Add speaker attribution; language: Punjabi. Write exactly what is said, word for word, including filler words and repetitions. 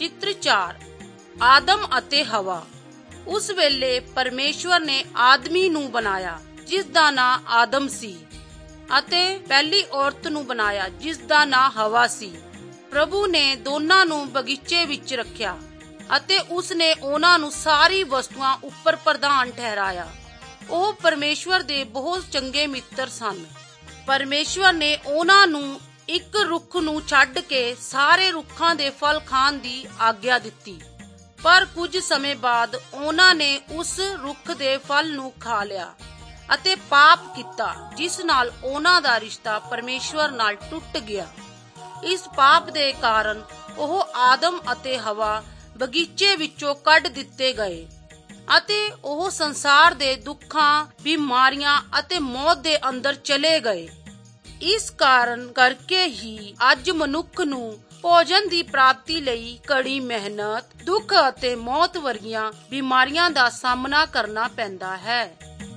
Speaker 1: ਚਿੱਤਰ ਚਾਰ। ਆਦਮ ਅਤੇ ਹਵਾ। ਉਸ ਵੇਲੇ ਪਰਮੇਸ਼ਵਰ ਨੇ ਆਦਮੀ ਨੂੰ ਬਣਾਇਆ ਜਿਸ ਦਾ ਨਾਂ ਆਦਮ ਸੀ, ਅਤੇ ਪਹਿਲੀ ਔਰਤ ਨੂੰ ਬਣਾਇਆ ਜਿਸ ਦਾ ਨਾਂ ਹਵਾ ਸੀ। ਪ੍ਰਭੂ ਨੇ ਦੋਨਾਂ ਨੂੰ ਬਗੀਚੇ ਵਿੱਚ ਰੱਖਿਆ ਅਤੇ ਉਸ ਨੇ ਉਹਨਾਂ ਨੂੰ ਸਾਰੀ ਵਸਤੂਆਂ ਉੱਪਰ ਪ੍ਰਧਾਨ ਠਹਿਰਾਇਆ। ਉਹ ਪਰਮੇਸ਼ਵਰ ਦੇ ਬਹੁਤ ਚੰਗੇ ਮਿੱਤਰ ਸਨ। ਪਰਮੇਸ਼ਵਰ ਨੇ ਉਹਨਾਂ ਨੂੰ ਇੱਕ ਰੁੱਖ ਨੂੰ ਛੱਡ ਕੇ ਸਾਰੇ ਰੁੱਖਾਂ ਦੇ ਫਲ ਖਾਣ ਦੀ ਆਗਿਆ ਦਿੱਤੀ, ਪਰ ਕੁਝ ਸਮੇਂ ਬਾਅਦ ਉਹਨਾਂ ਨੇ ਉਸ ਰੁੱਖ ਦੇ ਫਲ ਨੂੰ ਖਾ ਲਿਆ ਅਤੇ ਪਾਪ ਕੀਤਾ, ਜਿਸ ਨਾਲ ਉਹਨਾਂ ਦਾ ਰਿਸ਼ਤਾ ਪਰਮੇਸ਼ਵਰ ਨਾਲ ਟੁੱਟ ਗਿਆ। ਇਸ ਪਾਪ ਦੇ ਕਾਰਨ ਉਹ ਆਦਮ ਅਤੇ ਹਵਾ ਬਗੀਚੇ ਵਿੱਚੋਂ ਕੱਢ ਦਿੱਤੇ ਗਏ ਅਤੇ ਉਹ ਸੰਸਾਰ ਦੇ ਦੁੱਖਾਂ, ਬਿਮਾਰੀਆਂ ਅਤੇ ਮੌਤ ਦੇ ਅੰਦਰ ਚਲੇ ਗਏ। ਇਸ ਕਾਰਨ ਕਰਕੇ ਹੀ ਅੱਜ ਮਨੁੱਖ ਨੂੰ ਭੋਜਨ ਦੀ ਪ੍ਰਾਪਤੀ ਲਈ ਕੜੀ ਮਿਹਨਤ, ਦੁੱਖ ਅਤੇ ਮੌਤ ਵਰਗੀਆਂ ਬਿਮਾਰੀਆਂ ਦਾ ਸਾਹਮਣਾ ਕਰਨਾ ਪੈਂਦਾ ਹੈ।